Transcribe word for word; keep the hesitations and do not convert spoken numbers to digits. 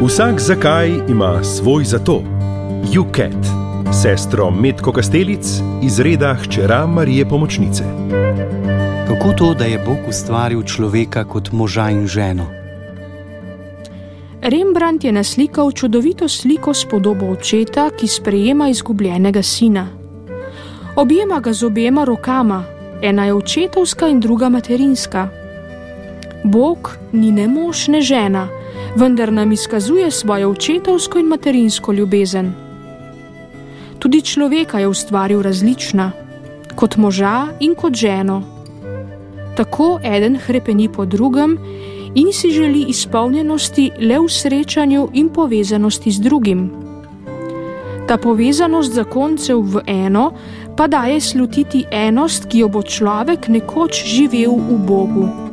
Vsak zakaj ima svoj zato. Juket, sestro Metko Kastelic iz reda hčera Marije Pomočnice. Kako to, da je Bog ustvaril človeka kot moža in ženo? Rembrandt je naslikal čudovito sliko s podobo očeta, ki sprejema izgubljenega sina. Objema ga z obema rokama, ena je očetovska in druga materinska. Bog ni ne mož, ne žena, vendar nam izkazuje svojo očetovsko in materinsko ljubezen. Tudi človeka je ustvaril različna, kot moža in kot ženo. Tako eden hrepeni po drugem in si želi izpolnjenosti le v srečanju in povezanosti z drugim. Ta povezanost zakoncev v eno pa daje slutiti enost, ki jo bo človek nekoč živel v Bogu.